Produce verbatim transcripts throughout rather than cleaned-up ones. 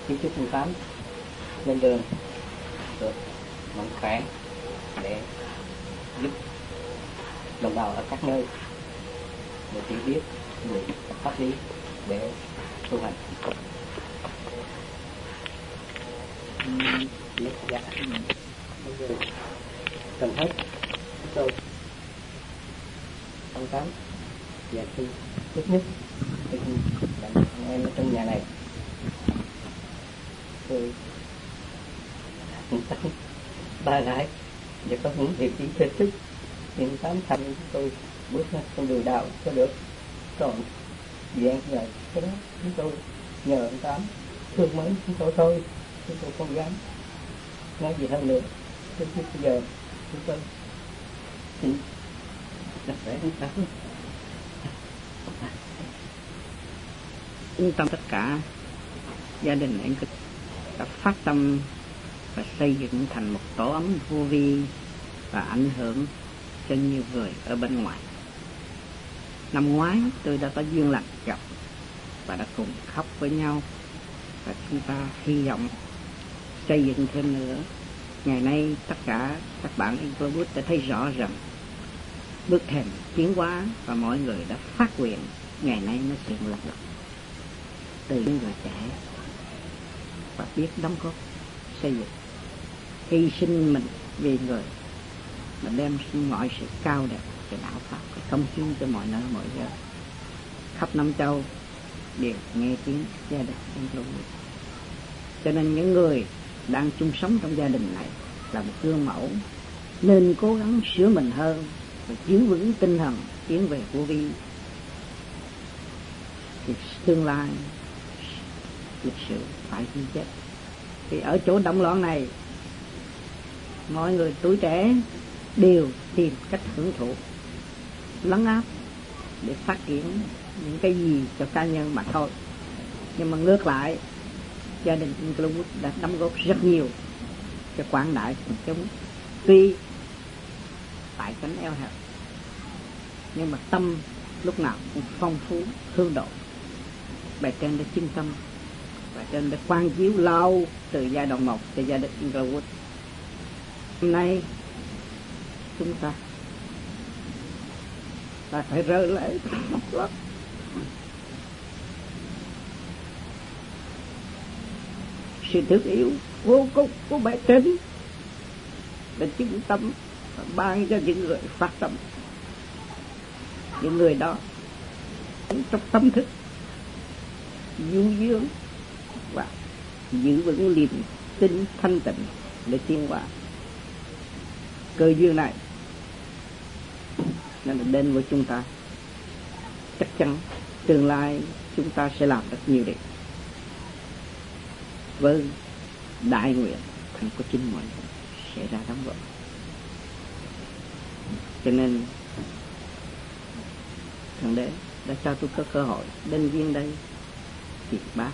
Kính chúc anh Tám lên đường được mạnh khỏe để giúp đồng bào ở các nơi để chỉ biết người pháp lý để tu hành. Biết dạ cần hết tôi anh Tám dạ xin tốt nhất thì anh em ở trong nhà này tôi ba gái và có những việc chỉ thích thích những tám thành chúng tôi bước ra con đường đạo cho được, còn dạng này cái đó chúng tôi nhờ anh Tám thương mến chúng tôi thôi, chúng tôi không dám nói gì hơn nữa. Đến bây giờ chúng tôi xin đặt lễ anh Tám. Yên tâm tất cả gia đình anh đã phát tâm và xây dựng thành một tổ ấm vô vi và ảnh hưởng cho nhiều người ở bên ngoài. Năm ngoái tôi đã có duyên lành gặp và đã cùng khóc với nhau, và chúng ta hy vọng xây dựng thêm nữa. Ngày nay tất cả các bạn Include đã thấy rõ rằng bước thềm tiến hóa và mọi người đã phát nguyện ngày nay nó sẽ lập lập từ những người trẻ và biết đóng góp xây dựng, hy sinh mình vì người mà đem mọi sự cao đẹp cho đạo pháp, công hiến cho mọi nơi mọi giờ. Khắp năm châu đều nghe tiếng gia đình Include. Cho nên những người đang chung sống trong gia đình này là một gương mẫu, nên cố gắng sửa mình hơn và giữ vững tinh thần tiến về vô vi. Thì tương lai lịch sử phải ghi chép. Thì ở chỗ động loạn này, mọi người tuổi trẻ đều tìm cách hưởng thụ, lấn áp để phát triển những cái gì cho cá nhân mà thôi. Nhưng mà ngược lại, gia đình Include đã đóng góp rất nhiều cho quảng đại quần chúng. Tuy tại cánh eo hẹp, nhưng mà tâm lúc nào cũng phong phú, hương độ. Bài trên đã chân tâm, bài trên đã quan chiếu lâu từ giai đoạn một cho gia đình Include. Hôm nay chúng ta ta phải rơi lệ lắm. Sự thương yêu vô cùng của bài trên đã chứng tâm và ban cho những người phát tâm. Những người đó trong tâm thức du dưỡng và giữ vững niềm tin thanh tịnh để tiến hóa. Cơ duyên này nó đến với chúng ta, chắc chắn tương lai chúng ta sẽ làm được nhiều điều với đại nguyện thành của chính mọi người sẽ ra đóng góp. Cho nên Thượng Đế đã cho tôi có cơ hội đến viên đây thì bác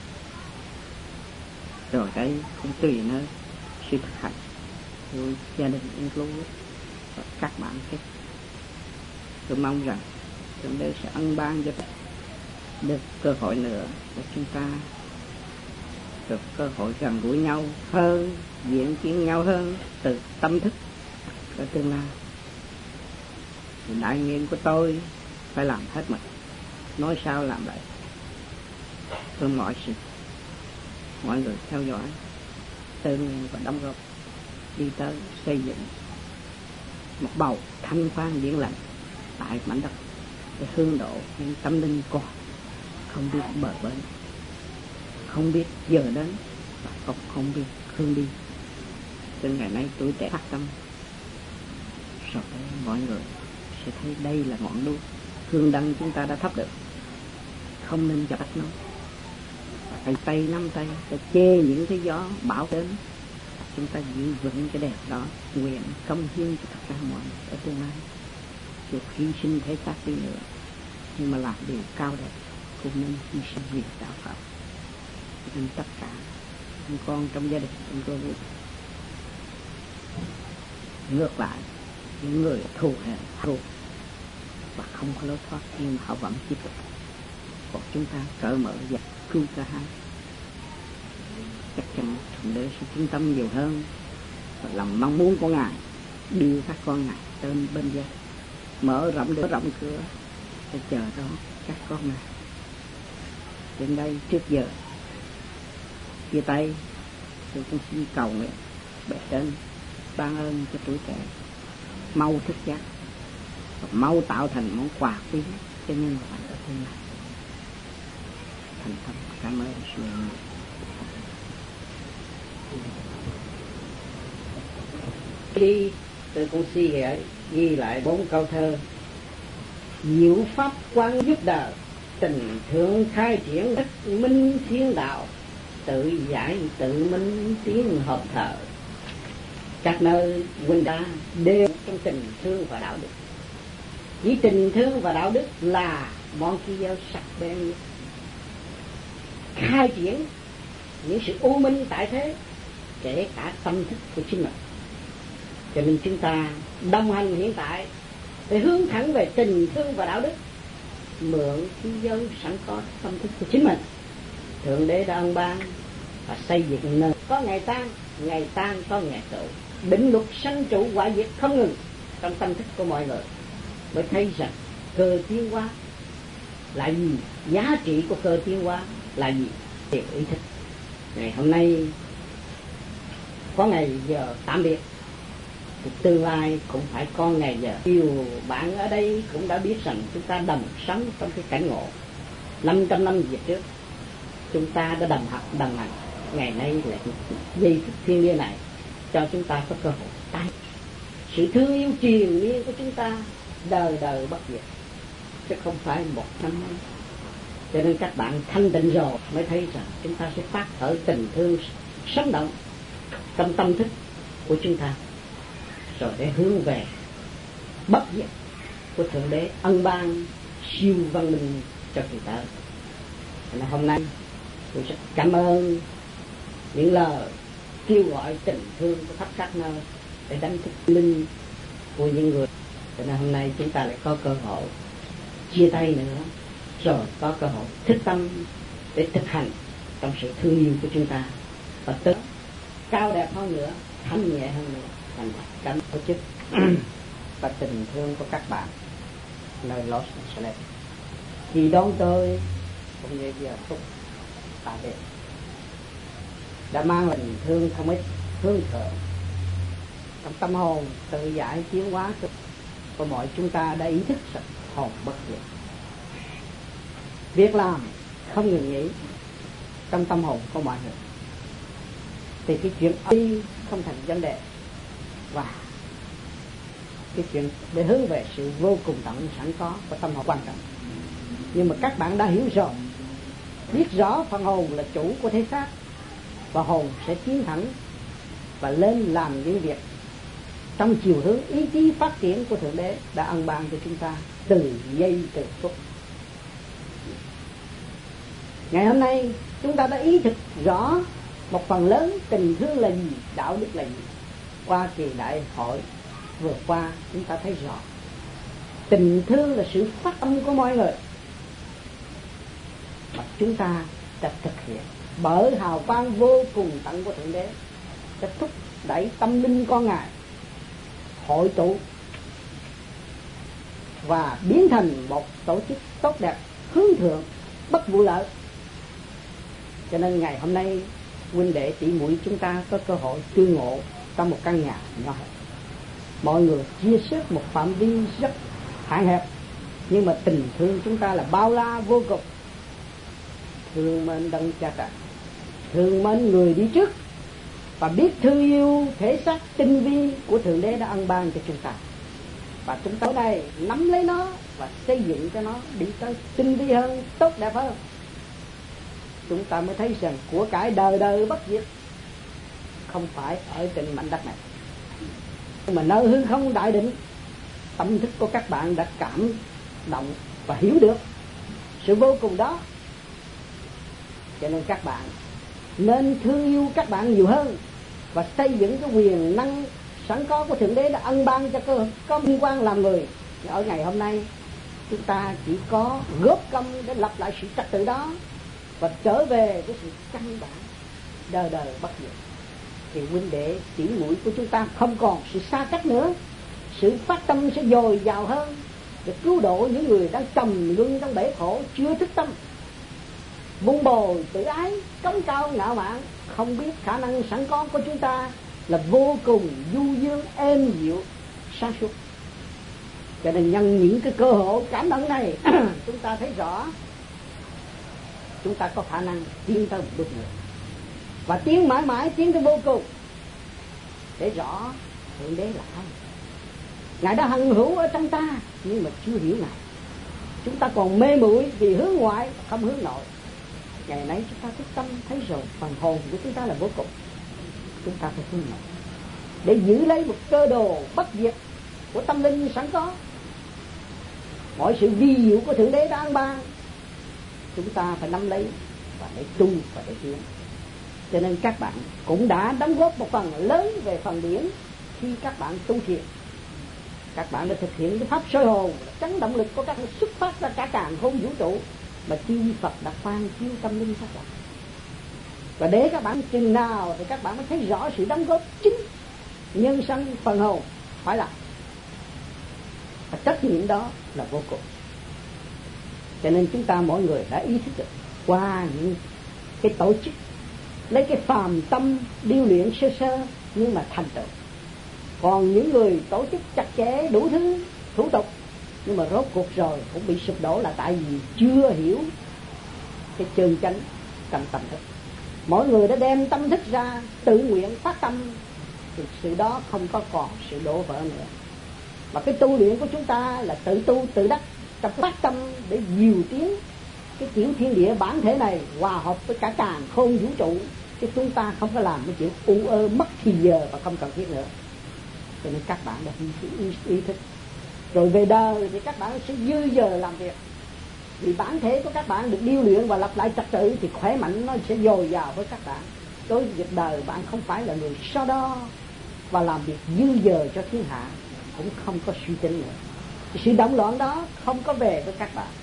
rồi đây cũng tùy nơi sự thực hành của gia đình Include và các bạn khác. Tôi mong rằng Thượng Đế sẽ ân ban cho được cơ hội nữa để chúng ta được cơ hội gần gũi nhau hơn, diện kiến nhau hơn từ tâm thức ở tương lai. Thì đại nguyện của tôi phải làm hết mình, nói sao làm vậy. Tôi mọi sự mọi người theo dõi, tự nguyện và đóng góp đi tới xây dựng một bầu thanh khoan điển lành tại mảnh đất để hương độ những tâm linh còn không biết bờ bến, không biết giờ đến và không, không biết hướng đi. Trên ngày nay tuổi trẻ phát tâm, rồi mọi người sẽ thấy đây là ngọn đuốc hương đăng chúng ta đã thắp được, không nên cho tắt nó. Phải tay nắm tay để che những cái gió bão đến, chúng ta giữ vững cái đẹp đó, nguyện công hiến cho tất cả mọi người ở tương lai. Dù hy sinh thể xác đi nữa, nhưng mà làm điều cao đẹp cũng nên hy sinh vì đạo Phật. Nên tất cả những con trong gia đình chúng tôi ngược lại, những người thù hèn thù và không có lối thoát, nhưng họ vẫn tiếp tục. Còn chúng ta cởi mở và cứu cả hai. chắc chắn Thượng Đế sẽ trung tâm nhiều hơn, và lòng mong muốn của Ngài đưa các con Ngài tới bên dưới, mở rộng cửa rộng cửa để chờ đón các con Ngài. Đến đây trước giờ chia tay, tôi cũng xin cầu nguyện bề trên ban ơn cho tuổi trẻ mau thức giác và mau tạo thành món quà quý cho nhân loại ở thế này. Thành tâm cảm ơn sự đi. Tôi cũng suy nghĩ ghi lại bốn câu thơ: diệu pháp quang giúp đời, tình thương khai triển đất minh thiên đạo, tự giải tự minh tiếng hợp thờ. Các nơi huynh đã đều trong tình thương và đạo đức. Chỉ tình thương và đạo đức là món chi dao sắc bén nhất, khai triển những sự u minh tại thế, kể cả tâm thức của chính mình. Cho nên chúng ta đồng hành hiện tại để hướng thẳng về tình thương và đạo đức, mượn khí giới sẵn có tâm thức của chính mình. Thượng Đế đã ân ban và xây dựng nơi có ngày tan, ngày tan có ngày trụ, định luật sanh trụ quả diệt không ngừng trong tâm thức của mọi người, mới thấy rằng cơ tiến hóa là gì, giá trị của cơ tiến hóa là gì. Điều ý thức. Ngày hôm nay có ngày giờ tạm biệt, thì tương lai cũng phải có ngày giờ. Nhiều bạn ở đây cũng đã biết rằng chúng ta đồng sống trong cái cảnh ngộ. năm trăm năm về trước chúng ta đã đồng học đồng hành, ngày nay là giây phút thiêng liêng này cho chúng ta có cơ hội tái. Sự thương yêu triền miên của chúng ta đời đời bất diệt, chứ không phải một năm nay. Cho nên các bạn thanh tịnh rồi mới thấy rằng chúng ta sẽ phát khởi tình thương sống động trong tâm thức của chúng ta, rồi để hướng về bất diệt của Thượng Đế ân ban siêu văn minh cho kỳ tới. Nên hôm nay tôi rất cảm ơn những lời kêu gọi tình thương của khắp các nơi để đánh thức linh của những người. Cho nên hôm nay chúng ta lại có cơ hội chia tay nữa, rồi có cơ hội thức tâm để thực hành trong sự thương yêu của chúng ta, và tới cao đẹp hơn nữa, thanh nhẹ hơn nữa. Thành cảm tổ chức và tình thương của các bạn nơi Los Angeles khi đón tôi cũng như giờ phút tại đây đã mang tình thương không ít hướng thượng trong tâm hồn tự giải tiến hóa của mọi chúng ta đã ý thức rằng hồn bất diệt. Việc làm không ngừng nghỉ trong tâm hồn của mọi người, thì cái chuyện đi không thành vấn đề, và cái chuyện để hướng về sự vô cùng tận sẵn có của tâm hồn quan trọng. Nhưng mà các bạn đã hiểu rồi, biết rõ phần hồn là chủ của thể xác, và hồn sẽ tiến thẳng và lên làm những việc trong chiều hướng ý chí phát triển của Thượng Đế đã ân ban cho chúng ta từ giây từ phút. Ngày hôm nay chúng ta đã ý thức rõ một phần lớn tình thương là gì, đạo đức là gì. Qua kỳ đại hội vừa qua chúng ta thấy rõ tình thương là sự phát âm của mọi người, mà chúng ta đã thực hiện bởi hào quang vô cùng tận của Thượng Đế đã thúc đẩy tâm linh con Ngài hội tụ và biến thành một tổ chức tốt đẹp hướng thượng bất vụ lợi. Cho nên ngày hôm nay huynh đệ tỷ muội chúng ta có cơ hội tương ngộ trong một căn nhà nhỏ hẹp. Mọi người chia sẻ một phạm vi rất hạn hẹp, nhưng mà tình thương chúng ta là bao la vô cùng. Thương mến đấng cha trời, thương mến người đi trước, và biết thương yêu thể xác tinh vi của Thượng Đế đã ân ban cho chúng ta. Và chúng ta ở đây nắm lấy nó và xây dựng cho nó đi tới tinh vi hơn, tốt đẹp hơn. Chúng ta mới thấy rằng của cải đời đời bất diệt không phải ở trên mảnh đất này, mà nơi hư không đại định. Tâm thức của các bạn đã cảm động và hiểu được sự vô cùng đó, cho nên các bạn nên thương yêu các bạn nhiều hơn và xây dựng cái quyền năng sẵn có của Thượng Đế đã ân ban cho cơ có liên quan làm người. Ở ngày hôm nay chúng ta chỉ có góp công để lập lại sự trật tự đó và trở về với sự căn bản đời đời bất diệt. Thì huynh đệ tỷ muội của chúng ta không còn sự xa cách nữa, sự phát tâm sẽ dồi dào hơn để cứu độ những người đang trầm luân trong bể khổ, chưa thức tâm, vun bồi tự ái, cống cao ngạo mạn, không biết khả năng sẵn có của chúng ta là vô cùng du dương, êm dịu, sáng suốt. Cho nên nhân những cái cơ hội cảm động này chúng ta thấy rõ chúng ta có khả năng tiến tới một bước nữa, và tiến mãi mãi, tiến tới vô cùng, để rõ Thượng Đế là ai. Ngài đã hằng hữu ở trong ta nhưng mà chưa hiểu Ngài. Chúng ta còn mê muội vì hướng ngoại không hướng nội. Ngày nay chúng ta thức tâm thấy rồi phần hồn của chúng ta là vô cùng. Chúng ta phải hướng nội để giữ lấy một cơ đồ bất diệt của tâm linh sẵn có. Mọi sự vi diệu của Thượng Đế đã an ban, chúng ta phải nắm lấy và để tu và để tiến. Cho nên các bạn cũng đã đóng góp một phần lớn về phần điển khi các bạn tu thiền. Các bạn đã thực hiện cái pháp soi hồn, chấn động lực của các bạn xuất phát ra cả càn khôn vũ trụ mà chư Phật đã quan chiếu tâm linh các bạn. Và để các bạn chừng nào thì các bạn mới thấy rõ sự đóng góp chính nhân sanh phần hồn phải làm. Và trách nhiệm đó là vô cùng. Cho nên chúng ta mỗi người đã ý thức được qua những cái tổ chức, lấy cái phàm tâm điêu luyện sơ sơ nhưng mà thành tựu. Còn những người tổ chức chặt chẽ đủ thứ thủ tục nhưng mà rốt cuộc rồi cũng bị sụp đổ là tại vì chưa hiểu cái chân chánh trong tâm thức. Mỗi người đã đem tâm thức ra tự nguyện phát tâm thì sự đó không có còn sự đổ vỡ nữa. Mà cái tu luyện của chúng ta là tự tu tự đắc, trong phát tâm để dìu tiến cái tiểu thiên địa bản thể này hòa hợp với cả càn khôn vũ trụ, chứ chúng ta không có làm cái chuyện u ơ mất thì giờ và không cần thiết nữa. Cho nên các bạn đã ý, ý thức rồi về đời thì các bạn sẽ dư giờ làm việc, vì bản thể của các bạn được điêu luyện và lặp lại trật tự thì khỏe mạnh nó sẽ dồi dào với các bạn. Đối với đời bạn không phải là người so đo và làm việc dư giờ cho thiên hạ, cũng không có suy tính nữa. Sự động loạn đó không có về với các bạn.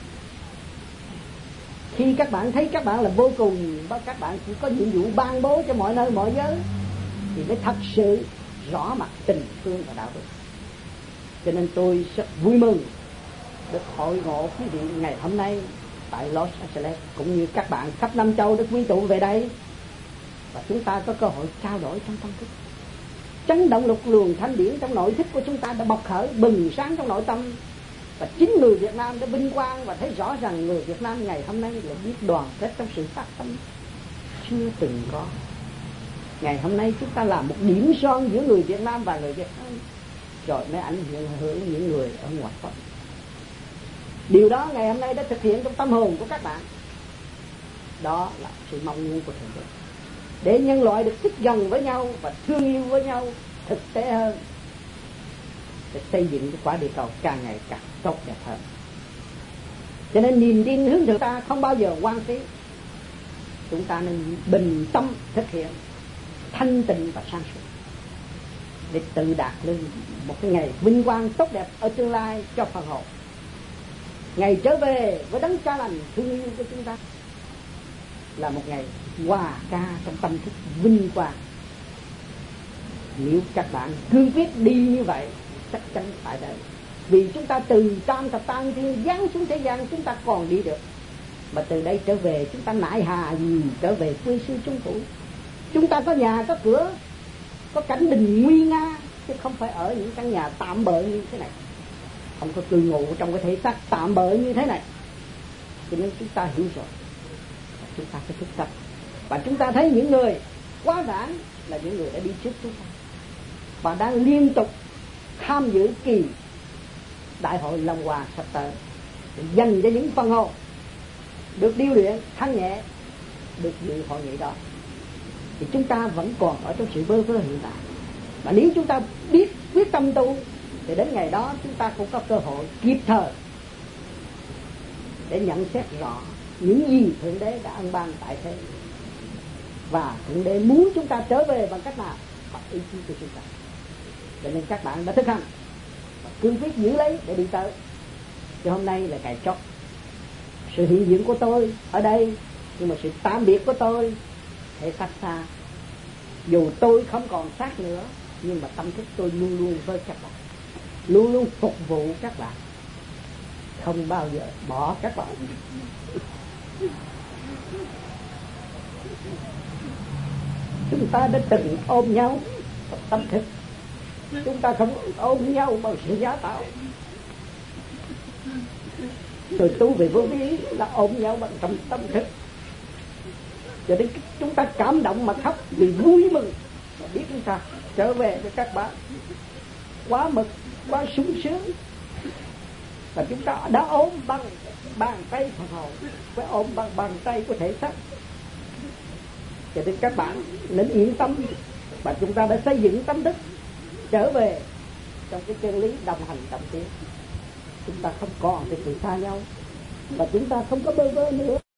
Khi các bạn thấy các bạn là vô cùng, các bạn chỉ có nhiệm vụ ban bố cho mọi nơi mọi giới, thì mới thật sự rõ mặt tình thương và đạo đức. Cho nên tôi rất vui mừng được hội ngộ quý vị ngày hôm nay tại Los Angeles, cũng như các bạn khắp năm châu được quy tụ về đây, và chúng ta có cơ hội trao đổi trong tâm thức. Chấn động lực luồng thanh điển trong nội thức của chúng ta đã bộc khởi bừng sáng trong nội tâm, và chính người Việt Nam đã vinh quang và thấy rõ rằng người Việt Nam ngày hôm nay là biết đoàn kết trong sự phát tâm chưa từng có. Ngày hôm nay chúng ta làm một điểm son giữa người Việt Nam và người Việt Nam, rồi mới ảnh hưởng những người ở ngoài Phật. Điều đó ngày hôm nay đã thực hiện trong tâm hồn của các bạn. Đó là sự mong muốn của Thượng Đế, để nhân loại được thích gần với nhau và thương yêu với nhau thực tế hơn, để xây dựng cái quả địa cầu càng ngày càng tốt đẹp hơn. Cho nên niềm tin hướng thượng ta không bao giờ hoang phí. Chúng ta nên bình tâm thực hiện, thanh tịnh và sáng suốt, để tự đạt lên một cái ngày vinh quang tốt đẹp ở tương lai cho phần hồn. Ngày trở về với đấng cha lành thương yêu của chúng ta là một ngày hòa ca trong tâm thức vinh quang. Nếu các bạn cương quyết đi như vậy, chắc chắn phải đấy. Vì chúng ta từ tam thập tam thiên giáng xuống thế gian, chúng ta còn đi được. Mà từ đây trở về chúng ta nại hà gì trở về quê xưa trung thủ. Chúng ta có nhà, có cửa, có cảnh đình nguy nga, chứ không phải ở những căn nhà tạm bợ như thế này, không có cư ngụ trong cái thể xác tạm bợ như thế này. Cho nên chúng ta hiểu rồi, chúng ta phải thức tâm. Và chúng ta thấy những người quá vãng là những người đã đi trước chúng ta và đang liên tục tham dự kỳ đại hội Long Hoa sắp tới, để dành cho những phần hồn được điêu luyện thanh nhẹ được dự hội nghị đó. Thì chúng ta vẫn còn ở trong sự bơ vơ hiện tại, và nếu chúng ta biết quyết tâm tu thì đến ngày đó chúng ta cũng có cơ hội kịp thời để nhận xét rõ những gì Thượng Đế đã ân ban tại thế, và Thượng Đế muốn chúng ta trở về bằng cách nào, bằng ý chí của chúng ta. Cho nên các bạn đã thực hành và cương quyết giữ lấy để đi tới. Chứ hôm nay là ngày chót, sự hiện diện của tôi ở đây, nhưng mà sự tạm biệt của tôi thể xác xa. Dù tôi không còn xác nữa, nhưng mà tâm thức tôi luôn luôn với các bạn, luôn luôn phục vụ các bạn, không bao giờ bỏ các bạn. Chúng ta đã từng ôm nhau bằng tâm thức, chúng ta không ôm nhau bằng sự giả tạo. Rồi tu về vô vi là ôm nhau bằng trong tâm thức, cho đến chúng ta cảm động mà khóc vì vui mừng và biết chúng ta trở về với các bạn quá mực, quá sung sướng. Và chúng ta đã ôm bằng bàn tay phần hồn, phải ôm bằng bàn tay của thể xác. Cho nên các bạn nên yên tâm, và chúng ta đã xây dựng tâm thức trở về trong cái chân lý đồng hành đồng tiến. Chúng ta không còn cái sự xa nhau, và chúng ta không có bơ vơ nữa.